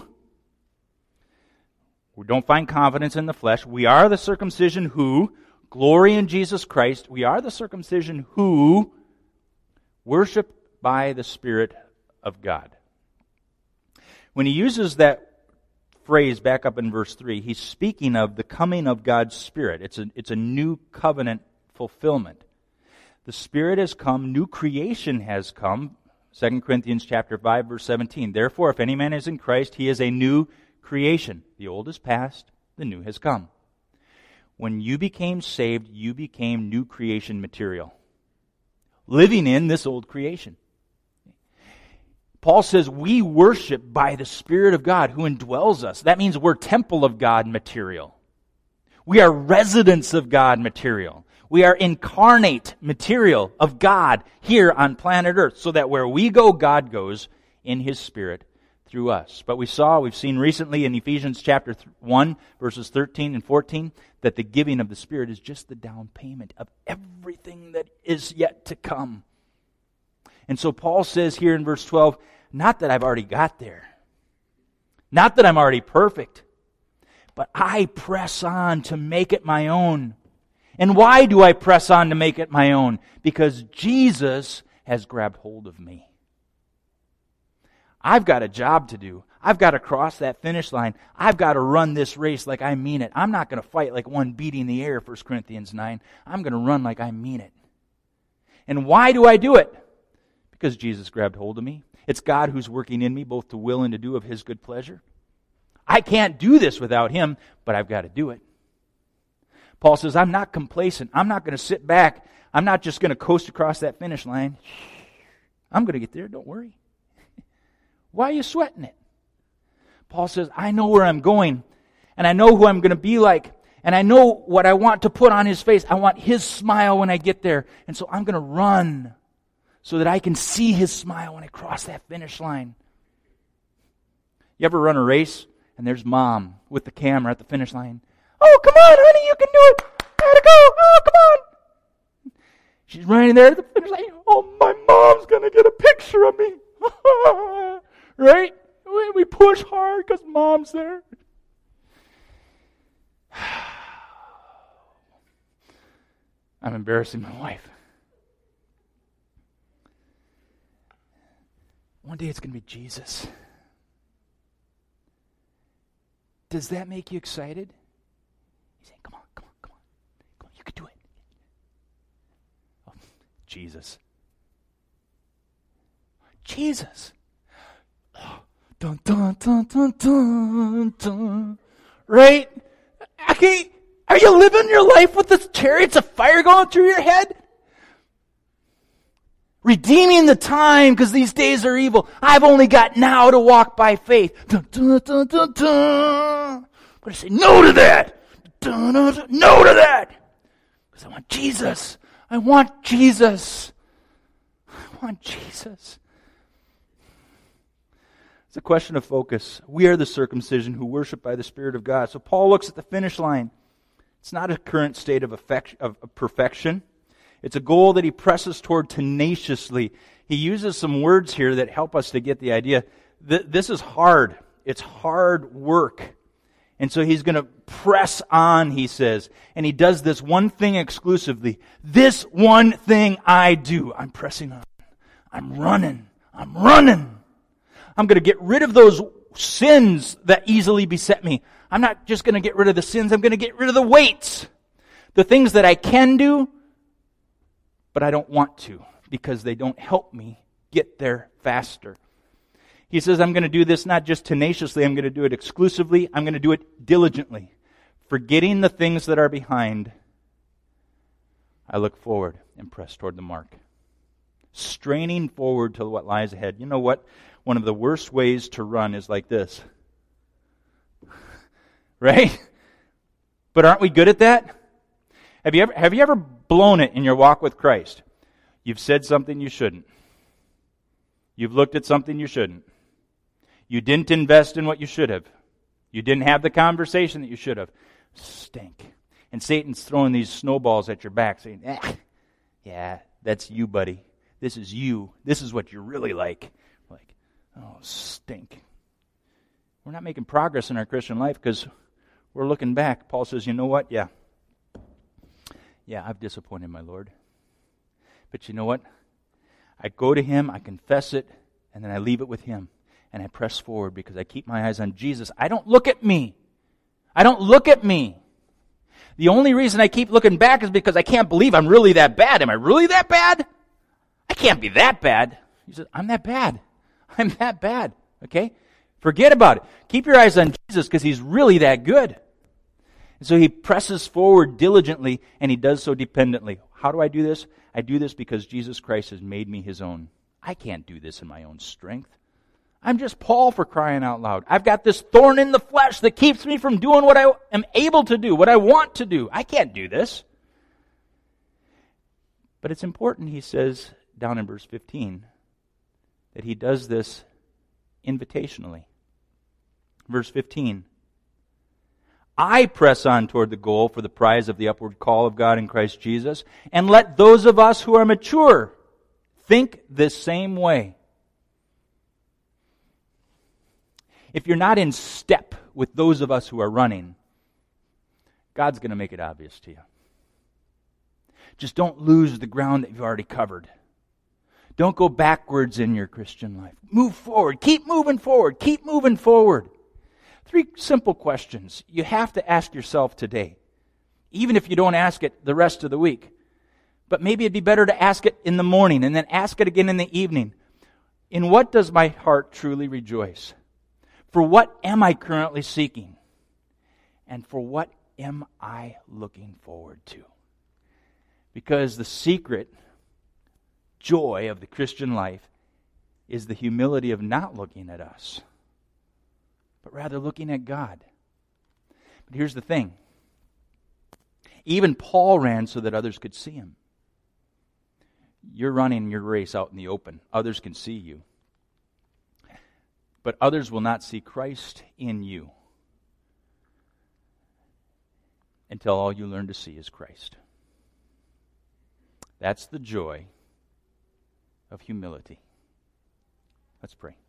we don't find confidence in the flesh. We are the circumcision who glory in Jesus Christ. We are the circumcision who worship by the Spirit of God. When he uses that phrase back up in verse three, he's speaking of the coming of God's Spirit. It's a, it's a new covenant fulfillment. The Spirit has come, new creation has come. Second Corinthians chapter five, verse seventeen. Therefore, if any man is in Christ, he is a new creation. The old is past, the new has come. When you became saved, you became new creation material, living in this old creation. Paul says we worship by the Spirit of God who indwells us. That means we're temple of God material. We are residents of God material. We are incarnate material of God here on planet Earth, so that where we go, God goes in His Spirit through us. But we saw, we've seen recently in Ephesians chapter one, verses thirteen and fourteen, that the giving of the Spirit is just the down payment of everything that is yet to come. And so Paul says here in verse twelve, not that I've already got there, not that I'm already perfect, but I press on to make it my own. And why do I press on to make it my own? Because Jesus has grabbed hold of me. I've got a job to do. I've got to cross that finish line. I've got to run this race like I mean it. I'm not going to fight like one beating the air, First Corinthians nine. I'm going to run like I mean it. And why do I do it? Because Jesus grabbed hold of me. It's God who's working in me both to will and to do of His good pleasure. I can't do this without Him, but I've got to do it. Paul says, I'm not complacent. I'm not going to sit back. I'm not just going to coast across that finish line. I'm going to get there, don't worry. Why are you sweating it? Paul says, I know where I'm going, and I know who I'm going to be like, and I know what I want to put on His face. I want His smile when I get there, and so I'm going to run so that I can see His smile when I cross that finish line. You ever run a race, and there's Mom with the camera at the finish line? Oh, come on, honey, you can do it. Gotta go. Oh, come on. She's running there at the finish line. Oh, my mom's going to get a picture of me. Right? We push hard because Mom's there. I'm embarrassing my wife. One day it's going to be Jesus. Does that make you excited? He's saying, come on, come on, come on. Come on, you can do it. Oh, Jesus. Jesus. Oh, dun, dun, dun, dun, dun, dun. Right? Okay, are you living your life with the chariots of fire going through your head? Redeeming the time because these days are evil. I've only got now to walk by faith. Dun, dun, dun, dun, dun. I'm going to say no to that. Dun, dun, dun, no to that. Because I want Jesus. I want Jesus. I want Jesus. It's a question of focus. We are the circumcision who worship by the Spirit of God. So Paul looks at the finish line. It's not a current state of, affection, of perfection. It's a goal that he presses toward tenaciously. He uses some words here that help us to get the idea. This is hard. It's hard work. And so he's going to press on, he says. And he does this one thing exclusively. This one thing I do. I'm pressing on. I'm running. I'm running. I'm going to get rid of those sins that easily beset me. I'm not just going to get rid of the sins. I'm going to get rid of the weights. The things that I can do, but I don't want to because they don't help me get there faster. He says, I'm going to do this not just tenaciously, I'm going to do it exclusively, I'm going to do it diligently. Forgetting the things that are behind, I look forward and press toward the mark. Straining forward to what lies ahead. You know what? One of the worst ways to run is like this. Right? But aren't we good at that? Have you ever, have you ever blown it in your walk with Christ? You've said something you shouldn't. You've looked at something you shouldn't. You didn't invest in what you should have. You didn't have the conversation that you should have. Stink. And Satan's throwing these snowballs at your back saying, eh, yeah, that's you, buddy. This is you. This is what you're really like. Like, oh, stink. We're not making progress in our Christian life because we're looking back. Paul says, you know what? Yeah. Yeah, I've disappointed my Lord. But you know what? I go to Him, I confess it, and then I leave it with Him. And I press forward because I keep my eyes on Jesus. I don't look at me. I don't look at me. The only reason I keep looking back is because I can't believe I'm really that bad. Am I really that bad? I can't be that bad. He says, I'm that bad. I'm that bad. Okay? Forget about it. Keep your eyes on Jesus because He's really that good. And so he presses forward diligently, and he does so dependently. How do I do this? I do this because Jesus Christ has made me His own. I can't do this in my own strength. I'm just Paul, for crying out loud. I've got this thorn in the flesh that keeps me from doing what I am able to do, what I want to do. I can't do this. But it's important, he says down in verse fifteen, that he does this invitationally. Verse fifteen, I press on toward the goal for the prize of the upward call of God in Christ Jesus, and let those of us who are mature think this same way. If you're not in step with those of us who are running, God's going to make it obvious to you. Just don't lose the ground that you've already covered. Don't go backwards in your Christian life. Move forward. Keep moving forward. Keep moving forward. Three simple questions you have to ask yourself today, even if you don't ask it the rest of the week. But maybe it'd be better to ask it in the morning and then ask it again in the evening. In what does my heart truly rejoice? For what am I currently seeking? And for what am I looking forward to? Because the secret joy of the Christian life is the humility of not looking at us, but rather looking at God. But here's the thing. Even Paul ran so that others could see him. You're running your race out in the open. Others can see you. But others will not see Christ in you until all you learn to see is Christ. That's the joy of humility. Let's pray.